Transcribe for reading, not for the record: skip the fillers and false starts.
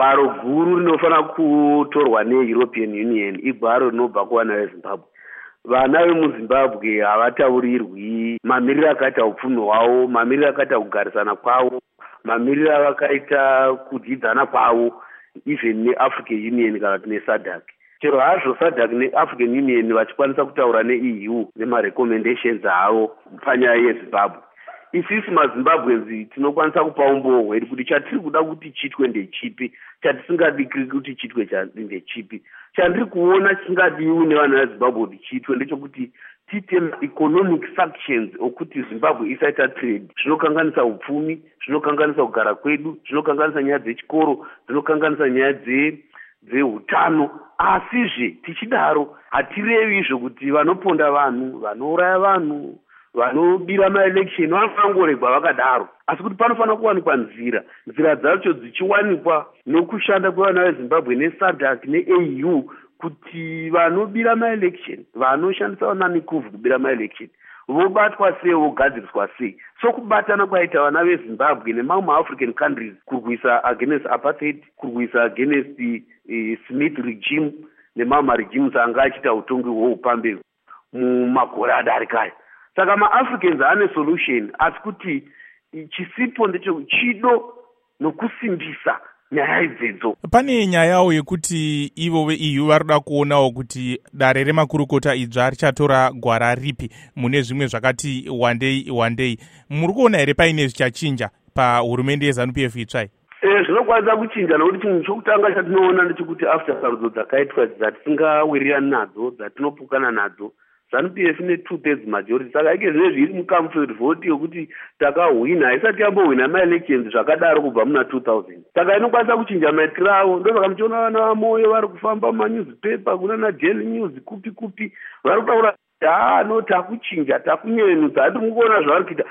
gwaro guru rinofanira kutorwa neEuropean Union igwaro rinobva kuvana veZimbabwe. Vana vemuZimbabwe havataurirwi mamiriro akaita upfumi hwavo, mamiriro akaita kugarisana kwavo, mamiriro avakaita kudyidzana kwavo, even neAfrican Union kana kuti neSADC. Chero hazvo SADC neAfrican Union vachikwanisa kutaura neEU nemarecommendations avo panyaya yeZimbabwe, isisi maZimbabwenzi tinokwanisa kupa umboo hwedu kuti chatiri kuda kuti chitwe ndechipi, chatisingadi kuti chitwe ndechipi. Chandiri kuona chisingadiwi nevana veZimbabwe kuti chitwe ndechekuti tiite economic sanctions okuti Zimbabwe isaita trade. Zvinokanganisa upfumi, zvinokanganisa kugara kwedu, zvinokanganisa nyaya dzechikoro, zvinokanganisa nyaya dzehutano. Asizve tichidaro hatirevi izvo kuti vanoponda vanhu, vanouraya vanhu, vanobira maelection vanofangoregwa vakadaro, asi kuti panofanira kuwanikwa nzira dzacho dzichiwanikwa nokushanda kwevana veZimbabwe neSADC neAU kuti vanobira maelection, vanoshandisa vanamikuvu kubira maelection vobatwa sei, vogadziriswa sei. So kubatana kwaita vana veZimbabwe nemamwe maAfrican countries kurwisa against apartheid, kurwisa against Smith regime nemamwe maregimes anga achita utongi hweupambe mumakore adarikayo. Saka maAfricans ane solution, asi kuti chisipo chido nokusimbisa nyaya idzedzo. Pane nyayawo yekuti ivo veEU varikuda kuonawo kuti dare remakurukota idzva richatora gwara ripi mune zvimwe zvakati wandei. Muri kuona here paine zvichachinja pahurumende yeZANU-PF itsvai? Zvinokwanisa kuchinja nokuti chinhu chokutanga chatinoona ndechekuti after sarudzo dzakaitwa dzatisingawirirani nadzo, dzatinopukana nadzo, ZANU-PF ine 2/3 majority. Saka ike zvine zviri mucomfort vote yokuti takahwina, haisati yambohwina maelections zvakadaro kubva muna 2000. Saka inokwanisa kuchinja maitiro avo. Ndosaka muchiona vana vaMoyo vari kufamba manewspaper kunana Daily News kupi vari kutaura takuchinja, takunyenudza, hati mukuona zvavari kuita.